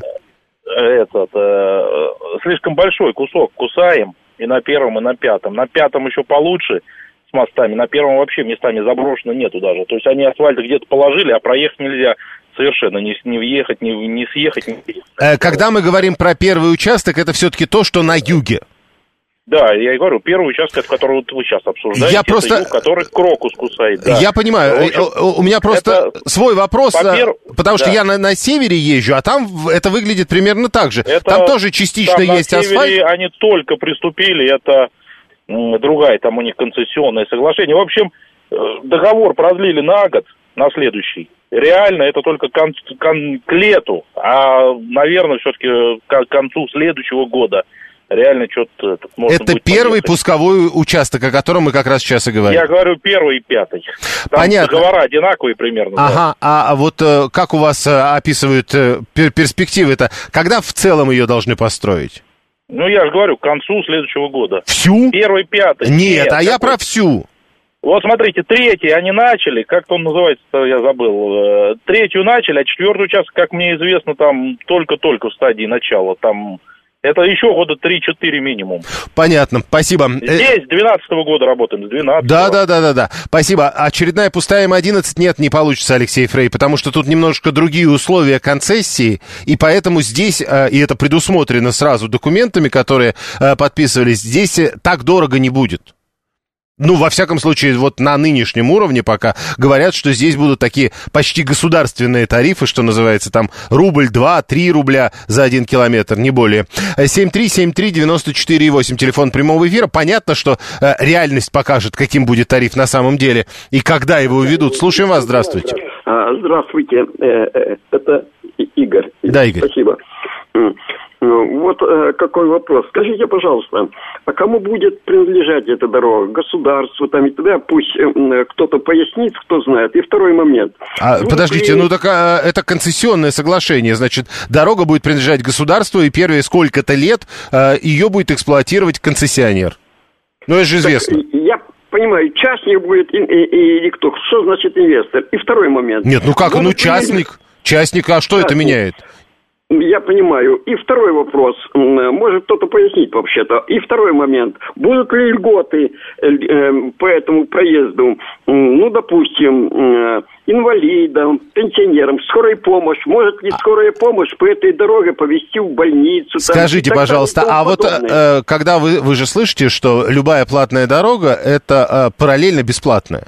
Этот, э, слишком большой кусок кусаем и на первом, и на пятом. На пятом еще получше с мостами, на первом вообще местами заброшено нету даже. То есть они асфальт где-то положили, а проехать нельзя совершенно, не, не въехать, не, не съехать. Не... Когда мы говорим про первый участок, это все-таки то, что на юге. Да, я и говорю, первый участок, который вот вы сейчас обсуждаете, я это просто... юг, который крокус кусает. Да. Я понимаю, общем, у меня просто это... свой вопрос, Попер... потому да. что я на, на севере езжу, а там это выглядит примерно так же. Это... Там тоже частично там есть на севере асфальт. Они только приступили, это м, другая, там у них концессионное соглашение. В общем, договор продлили на год, на следующий. Реально это только кон... Кон... к лету, а, наверное, все-таки к концу следующего года. Реально что-то... Это первый поехать. Пусковой участок, о котором мы как раз сейчас и говорим. Я говорю первый и пятый. Там понятно. Договора одинаковые примерно. Ага, да. а, а вот э, как у вас э, описывают э, пер- перспективы-то? Когда в целом ее должны построить? Ну, я же говорю, к концу следующего года. Всю? Первый, пятый. Нет, Нет а я какой... про всю. Вот смотрите, третий они начали, как-то он называется, я забыл. Третью начали, а четвертый участок, как мне известно, там только-только в стадии начала, там... Это еще года три-четыре минимум. Понятно, спасибо. Здесь с двенадцатого года работаем, с двенадцатого. Да, да, да, да, да. Спасибо. Очередная пустая эм одиннадцать нет, не получится, Алексей Фрей, потому что тут немножко другие условия концессии, и поэтому здесь, и это предусмотрено сразу документами, которые подписывались, здесь так дорого не будет. Ну, во всяком случае, вот на нынешнем уровне пока говорят, что здесь будут такие почти государственные тарифы, что называется, там рубль, два, три рубля за один километр, не более. семь три семь три девяносто четыре восемь, телефон прямого эфира. Понятно, что э, реальность покажет, каким будет тариф на самом деле и когда его введут. Слушаем вас, здравствуйте. Здравствуйте, это Игорь. Да, Игорь. Спасибо. Вот э, какой вопрос. Скажите, пожалуйста, а кому будет принадлежать эта дорога? Государству там и тогда пусть э, кто-то пояснит, кто знает. И второй момент. А, ну, подождите, при... ну так а, это концессионное соглашение, значит, дорога будет принадлежать государству, и первые сколько-то лет а, ее будет эксплуатировать концессионер. Ну, это же известно. Так, я понимаю, частник будет или кто? Что значит инвестор? И второй момент. Нет, ну как, будут ну частник, частник, а что частник. Это меняет? Я понимаю. И второй вопрос. Может кто-то пояснить вообще-то. И второй момент. Будут ли льготы э, по этому проезду, ну, допустим, э, инвалидам, пенсионерам, скорой помощь? Может ли скорая помощь по этой дороге повезти в больницу? Скажите, там, пожалуйста, а вот э, когда вы, вы же слышите, что любая платная дорога, это э, параллельно бесплатная?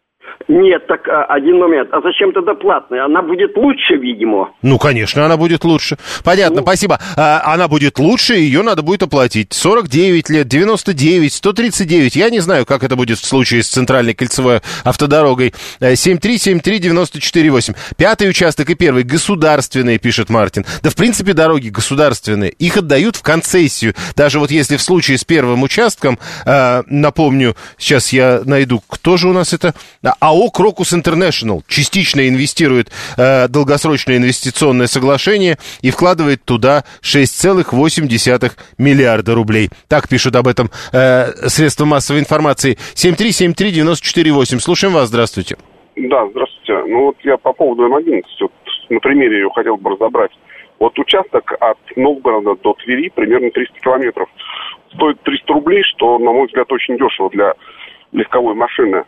Нет, так один момент. А зачем тогда платная? Она будет лучше, видимо. Ну, конечно, она будет лучше. Понятно, ну... спасибо. А, она будет лучше, ее надо будет оплатить. сорок девять лет, девяносто девять, сто тридцать девять. Я не знаю, как это будет в случае с центральной кольцевой автодорогой. семь три семь три девяносто четыре восемь. Пятый участок и первый государственные, пишет Мартин. Да, в принципе, дороги государственные. Их отдают в концессию. Даже вот если в случае с первым участком, э, напомню, сейчас я найду, кто же у нас это... АО «Крокус Интернешнл» частично инвестирует э, долгосрочное инвестиционное соглашение и вкладывает туда шесть целых восемь десятых миллиарда рублей. Так пишут об этом э, средства массовой информации. семь три семь три девяносто четыре восемь. Слушаем вас, здравствуйте. Да, здравствуйте. Ну вот я по поводу эм одиннадцать, вот, на примере ее хотел бы разобрать. Вот участок от Новгорода до Твери примерно триста километров. Стоит триста рублей, что, на мой взгляд, очень дешево для легковой машины.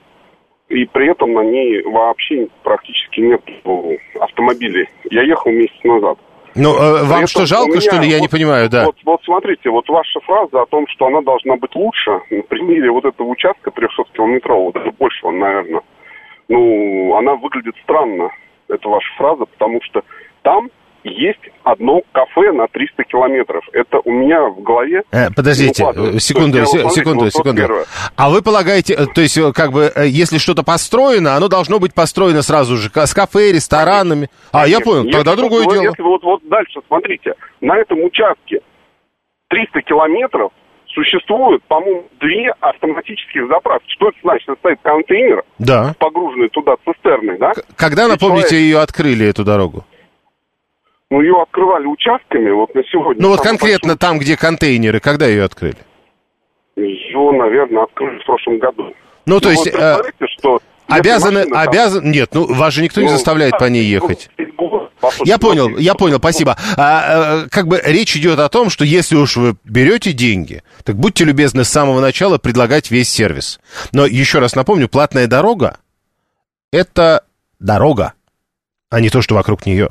И при этом на ней вообще практически нет автомобилей. Я ехал месяц назад. Ну, э, вам что, жалко, меня, что ли? Я вот, не понимаю, да. Вот, вот смотрите, вот ваша фраза о том, что она должна быть лучше, на примере вот этого участка трехсоткилометрового, даже большего, наверное, ну, она выглядит странно, эта ваша фраза, потому что там есть одно кафе на триста километров. Это у меня в голове... Э, подождите, секунду, есть, секунду, секунду. Вот, секунду. Вот а вы полагаете, то есть, как бы, если что-то построено, оно должно быть построено сразу же с кафе, ресторанами? Конечно. А, я понял, если, тогда другое вот, дело. Если вот, вот дальше, смотрите, на этом участке триста километров существует, по-моему, две автоматических заправки. Что это значит? Это стоит контейнер, да. погруженный туда цистерной, да? Когда, напомните, человек... ее открыли, эту дорогу? Ну, ее открывали участками вот на сегодня. Ну, вот конкретно там, где контейнеры, когда ее открыли? Ее, наверное, открыли в прошлом году. Ну, то есть... Вот представляете, что... Обязаны, обязаны... Нет, ну, вас же никто ну, не заставляет по ней ехать. Я понял, я понял, спасибо. А, а, как бы речь идет о том, что если уж вы берете деньги, так будьте любезны с самого начала предлагать весь сервис. Но еще раз напомню, платная дорога — это дорога, а не то, что вокруг нее.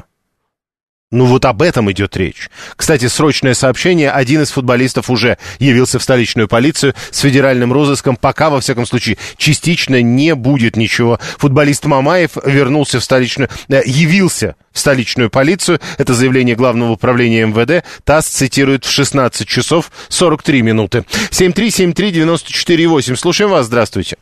Ну, вот об этом идет речь. Кстати, срочное сообщение. Один из футболистов уже явился в столичную полицию с федеральным розыском. Пока, во всяком случае, частично не будет ничего. Футболист Мамаев вернулся в столичную... Э, явился в столичную полицию. Это заявление Главного управления эм вэ дэ. ТАСС цитирует в шестнадцать часов сорок три минуты. семь три семь три девять четыре восемь. Слушаем вас. Здравствуйте.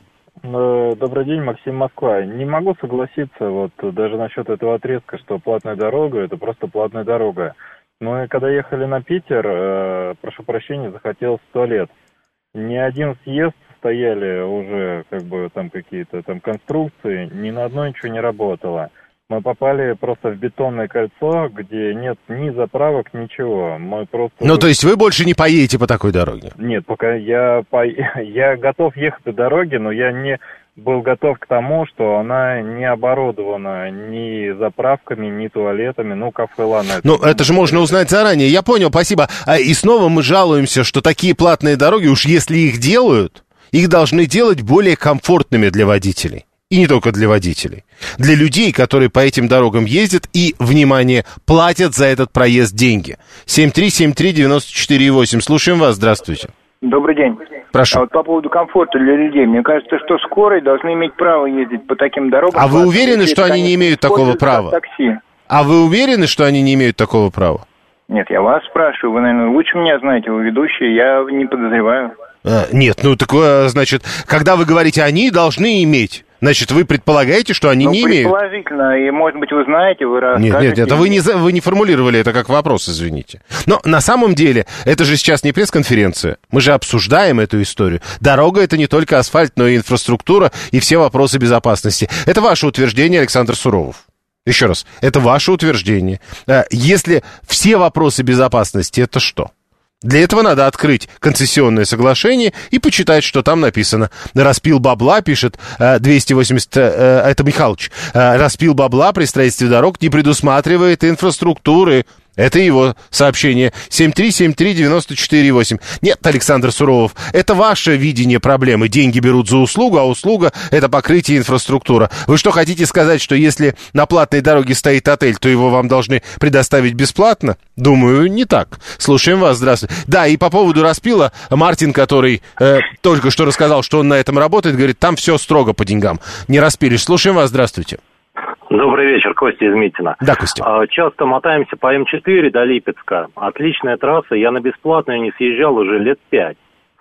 Добрый день, Максим, Москва. Не могу согласиться вот даже насчет этого отрезка, что платная дорога — это просто платная дорога. Мы когда ехали на Питер, э, прошу прощения, захотелось в туалет. Ни один съезд стояли уже как бы там какие-то там конструкции, ни на одной ничего не работало. Мы попали просто в бетонное кольцо, где нет ни заправок, ничего. Мы просто... Ну, то есть вы больше не поедете по такой дороге? Нет, пока я, по... я готов ехать по дороге, но я не был готов к тому, что она не оборудована ни заправками, ни туалетами, ну, кафе, ладно. Ну, это же можно узнать заранее. Я понял, спасибо. И снова мы жалуемся, что такие платные дороги, уж если их делают, их должны делать более комфортными для водителей. И не только для водителей. Для людей, которые по этим дорогам ездят и, внимание, платят за этот проезд деньги. семь три семь три девять четыре восемь. Слушаем вас. Здравствуйте. Добрый день. Прошу. А вот по поводу комфорта для людей. Мне кажется, что скорые должны иметь право ездить по таким дорогам. А вы уверены, что они не имеют такого права? Такси. А вы уверены, что они не имеют такого права? Нет, я вас спрашиваю. Вы, наверное, лучше меня знаете. Вы ведущие. Я не подозреваю. А, нет, ну так, значит, когда вы говорите «они должны иметь», значит, вы предполагаете, что они ну, не имеют? Предположительно, и, может быть, вы знаете, вы расскажете. Нет, нет, это вы не, вы не формулировали это как вопрос, извините. Но на самом деле, это же сейчас не пресс-конференция. Мы же обсуждаем эту историю. Дорога — это не только асфальт, но и инфраструктура, и все вопросы безопасности. Это ваше утверждение, Александр Суровов. Еще раз, это ваше утверждение. Если все вопросы безопасности, это что? Для этого надо открыть концессионное соглашение и почитать, что там написано. Распил бабла, пишет двести восемьдесят, это Михалыч, распил бабла при строительстве дорог не предусматривает инфраструктуры. Это его сообщение. семь три семь три девять четыре восемь. Нет, Александр Суровов, это ваше видение проблемы. Деньги берут за услугу, а услуга — это покрытие инфраструктуры. Вы что, хотите сказать, что если на платной дороге стоит отель, то его вам должны предоставить бесплатно? Думаю, не так. Слушаем вас, здравствуйте. Да, и по поводу распила, Мартин, который э, только что рассказал, что он на этом работает, говорит, там все строго по деньгам. Не распилишь. Слушаем вас, здравствуйте. Добрый вечер, Костя из Митина. Да, Костя. Часто мотаемся по эм четыре до Липецка. Отличная трасса, я на бесплатную не съезжал уже лет пять.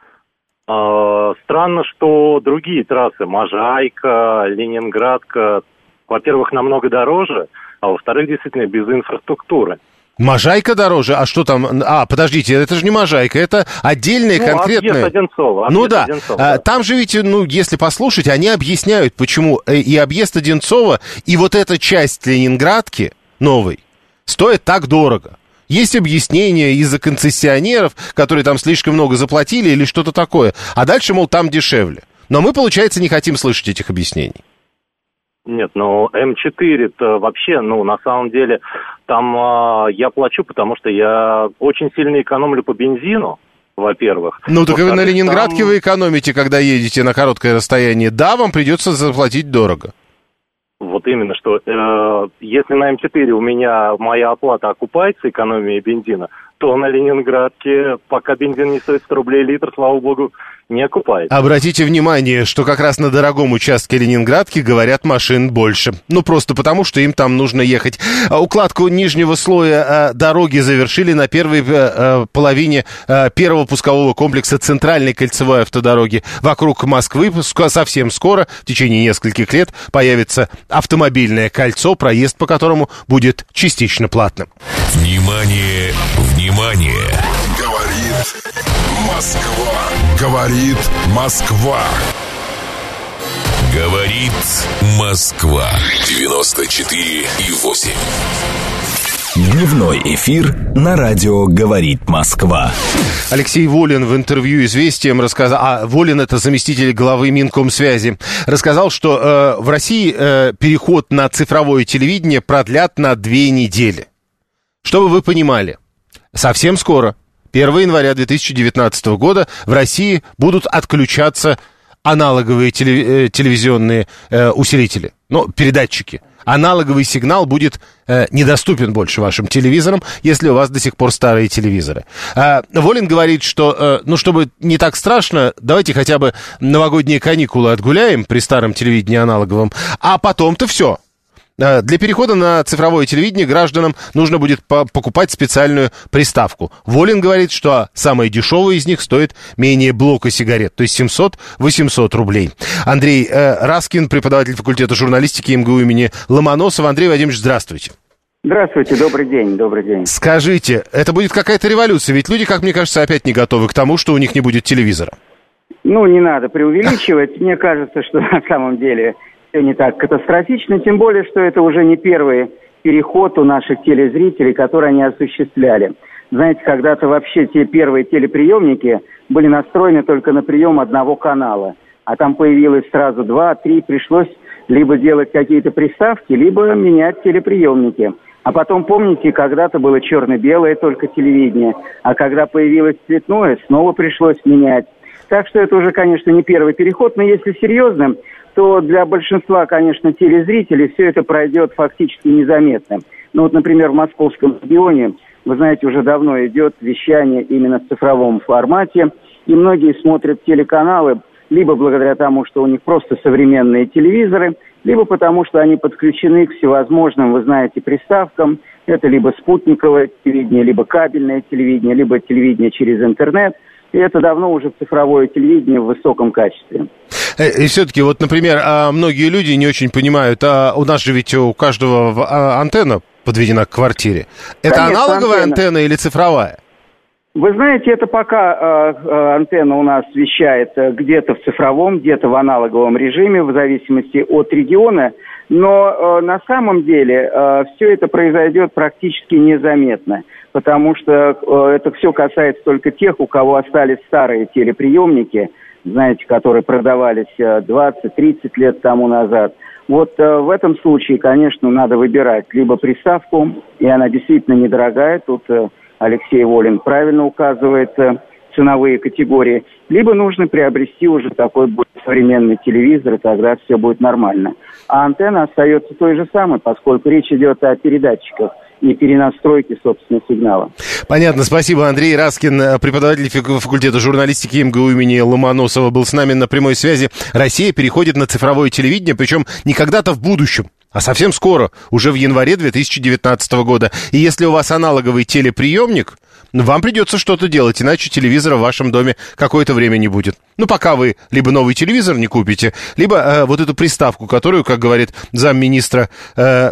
Странно, что другие трассы, Можайка, Ленинградка, во-первых, намного дороже, а во-вторых, действительно без инфраструктуры. Можайка дороже? А что там? А, подождите, это же не Можайка, это отдельная, ну, конкретная... Объезд Одинцова. Объезд ну да, Одинцова, а, да. Там же ведь, ну, если послушать, они объясняют, почему и объезд Одинцова, и вот эта часть Ленинградки новой стоит так дорого. Есть объяснение из-за концессионеров, которые там слишком много заплатили или что-то такое. А дальше, мол, там дешевле. Но мы, получается, не хотим слышать этих объяснений. Нет, ну эм четыре-то вообще, ну, на самом деле, там э, я плачу, потому что я очень сильно экономлю по бензину, во-первых. Ну, так вы на Ленинградке там... вы экономите, когда едете на короткое расстояние. Да, вам придется заплатить дорого. Вот именно, что э, если на эм четыре у меня моя оплата окупается экономией бензина, то на Ленинградке, пока бензин не стоит сто рублей литр, слава богу, не окупает. Обратите внимание, что как раз на дорогом участке Ленинградки, говорят, машин больше. Ну, просто потому, что им там нужно ехать. Укладку нижнего слоя дороги завершили на первой половине первого пускового комплекса центральной кольцевой автодороги. Вокруг Москвы совсем скоро, в течение нескольких лет, появится автомобильное кольцо, проезд по которому будет частично платным. Внимание, внимание! Говорит Москва. Говорит Москва. Говорит Москва. девяносто четыре и восемь. Дневной эфир на радио «Говорит Москва». Алексей Волин в интервью «Известиям» рассказал, а Волин — это заместитель главы Минкомсвязи, рассказал, что э, в России э, переход на цифровое телевидение продлят на две недели. Чтобы вы понимали, совсем скоро, первого января две тысячи девятнадцатого года, в России будут отключаться аналоговые теле, телевизионные э, усилители, ну, передатчики. Аналоговый сигнал будет э, недоступен больше вашим телевизорам, если у вас до сих пор старые телевизоры. Э, Волин говорит, что, э, ну, чтобы не так страшно, давайте хотя бы новогодние каникулы отгуляем при старом телевидении аналоговом, а потом-то все. Для перехода на цифровое телевидение гражданам нужно будет по- покупать специальную приставку. Волин говорит, что самая дешевая из них стоит менее блока сигарет, то есть семьсот-восемьсот рублей. Андрей э, Раскин, преподаватель факультета журналистики МГУ имени Ломоносова. Андрей Владимирович, здравствуйте. Здравствуйте, добрый день, добрый день. Скажите, это будет какая-то революция? Ведь люди, как мне кажется, опять не готовы к тому, что у них не будет телевизора. Ну, не надо преувеличивать. Мне кажется, что на самом деле все не так катастрофично, тем более, что это уже не первый переход у наших телезрителей, который они осуществляли. Знаете, когда-то вообще те первые телеприемники были настроены только на прием одного канала, а там появилось сразу два, три, пришлось либо делать какие-то приставки, либо менять телеприемники. А потом, помните, когда-то было черно-белое только телевидение, а когда появилось цветное, снова пришлось менять. Так что это уже, конечно, не первый переход, но если серьезно, то для большинства, конечно, телезрителей все это пройдет фактически незаметно. Ну вот, например, в московском регионе, вы знаете, уже давно идет вещание именно в цифровом формате, и многие смотрят телеканалы либо благодаря тому, что у них просто современные телевизоры, либо потому, что они подключены к всевозможным, вы знаете, приставкам. Это либо спутниковое телевидение, либо кабельное телевидение, либо телевидение через интернет. И это давно уже цифровое телевидение в высоком качестве. И все-таки, вот, например, многие люди не очень понимают, а у нас же ведь у каждого антенна подведена к квартире. Это Конечно, аналоговая антенна. антенна или цифровая? Вы знаете, это пока э, антенна у нас вещает где-то в цифровом, где-то в аналоговом режиме, в зависимости от региона. Но э, на самом деле э, все это произойдет практически незаметно, потому что э, это все касается только тех, у кого остались старые телеприемники, знаете, которые продавались двадцать-тридцать лет тому назад. Вот э, в этом случае, конечно, надо выбирать либо приставку, и она действительно недорогая, тут э, Алексей Волин правильно указывает э, ценовые категории, либо нужно приобрести уже такой более современный телевизор, и тогда все будет нормально. А антенна остается той же самой, поскольку речь идет о передатчиках и перенастройки, собственно, сигнала. Понятно, спасибо. Андрей Раскин, преподаватель факультета журналистики МГУ имени Ломоносова, был с нами на прямой связи. Россия переходит на цифровое телевидение, причем не когда-то в будущем, а совсем скоро, уже в январе две тысячи девятнадцатого года. И если у вас аналоговый телеприемник, вам придется что-то делать, иначе телевизора в вашем доме какое-то время не будет. Ну, пока вы либо новый телевизор не купите, либо э, вот эту приставку, которую, как говорит замминистра, э,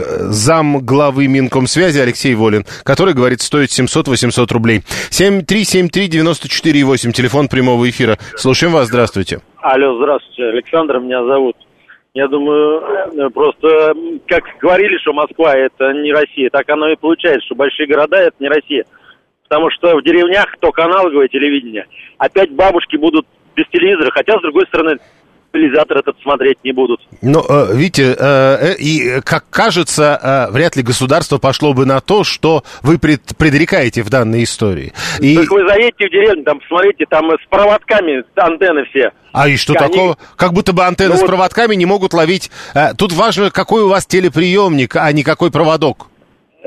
зам главы Минкомсвязи Алексей Волин, который, говорит, стоит семьсот-восемьсот рублей. семь три семь три девяносто четыре восемь, телефон прямого эфира. Слушаем вас, здравствуйте. Алло, здравствуйте, Александр меня зовут. Я думаю, просто, как говорили, что Москва — это не Россия, так оно и получается, что большие города — это не Россия. Потому что в деревнях только аналоговое телевидение. Опять бабушки будут без телевизора, хотя, с другой стороны, телевизор этот смотреть не будут. Ну, видите, и, как кажется, вряд ли государство пошло бы на то, что вы пред, предрекаете в данной истории. И... Так вы заедете в деревню, там, посмотрите, там с проводками антенны все. А и что Они... такого? Как будто бы антенны ну, с вот... проводками не могут ловить. Тут важно, какой у вас телеприемник, а не какой проводок.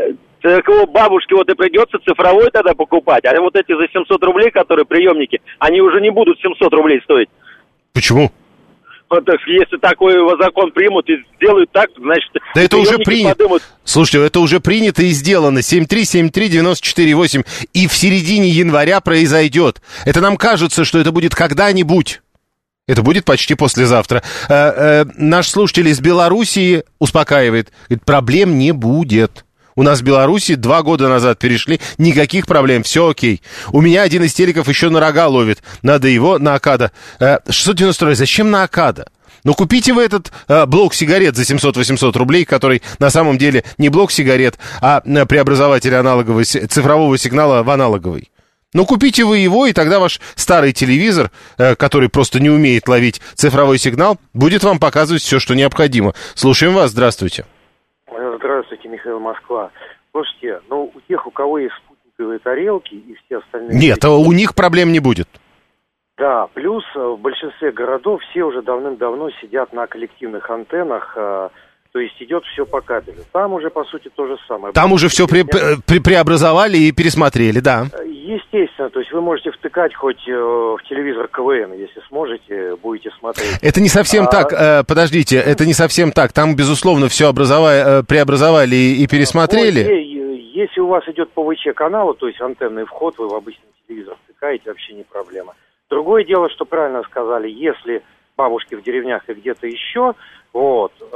бабушке вот и придется цифровой тогда покупать, а вот эти за семьсот рублей, которые приемники, они уже не будут семьсот рублей стоить. Почему? Вот, если такой закон примут и сделают так, значит... Да это уже принято. Подумают... Слушайте, это уже принято и сделано. семь три семь три девяносто четыре восемь. И в середине января произойдет. Это нам кажется, что это будет когда-нибудь. Это будет почти послезавтра. Э, э, наш слушатель из Белоруссии успокаивает. Говорит, проблем не будет. У нас в Беларуси два года назад перешли, никаких проблем, все окей. У меня один из телеков еще на рога ловит, надо его на Акадо. Э, шестьсот девяносто рублей, зачем на Акадо? Ну, купите вы этот э, блок сигарет за семьсот-восемьсот рублей, который на самом деле не блок сигарет, а э, преобразователь аналогового, цифрового сигнала в аналоговый. Ну, купите вы его, и тогда ваш старый телевизор, э, который просто не умеет ловить цифровой сигнал, будет вам показывать все, что необходимо. Слушаем вас, здравствуйте. Здравствуйте, Михаил, Москва. Слушайте, ну, у тех, у кого есть спутниковые тарелки и все остальные... Нет, у них проблем не будет. Да, плюс в большинстве городов все уже давным-давно сидят на коллективных антеннах, то есть идет все по кабелю. Там уже, по сути, то же самое. Там уже все пре- пре- преобразовали и пересмотрели, да. Естественно, то есть вы можете втыкать хоть в телевизор КВН, если сможете, будете смотреть. Это не совсем а... так, э, подождите, это не совсем так. Там, безусловно, все образовали, э, преобразовали и, и пересмотрели. Ну, если у вас идет ПВЧ-канал, то есть антенный вход, вы в обычный телевизор втыкаете, вообще не проблема. Другое дело, что правильно сказали, если бабушки в деревнях и где-то еще, вот, э,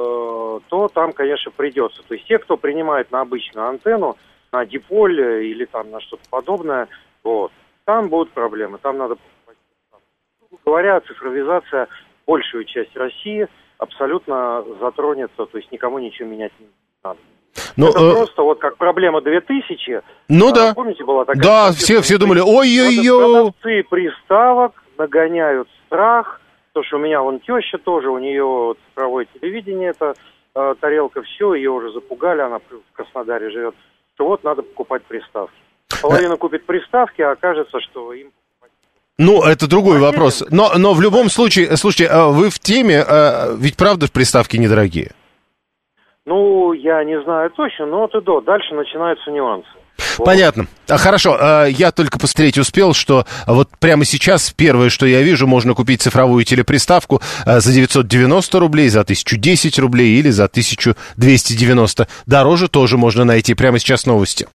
то там, конечно, придется. То есть те, кто принимает на обычную антенну, на диполь или там на что-то подобное, вот, там будут проблемы, там надо покупать. Говоря, цифровизация большую часть России абсолютно затронется, то есть никому ничего менять не надо. Но, это э... просто вот как проблема две тысячи. Ну а, да. Помните, была такая... Да, все, все думали, ой-ой-ой. Продавцы приставок нагоняют страх, потому что у меня вон теща тоже, у нее цифровое телевидение, это э, тарелка, все, ее уже запугали, она в Краснодаре живет, что вот надо покупать приставки. Половина купит приставки, а окажется, что им... Ну, это другой а вопрос. Но, но в любом случае, слушайте, вы в теме, ведь правда приставки недорогие? Ну, я не знаю точно, но от и до. Дальше начинаются нюансы. Понятно. А, хорошо, я только посмотреть успел, что вот прямо сейчас первое, что я вижу, можно купить цифровую телеприставку за девятьсот девяносто рублей, за тысячу десять рублей или за тысячу двести девяносто. Дороже тоже можно найти. Прямо сейчас новости.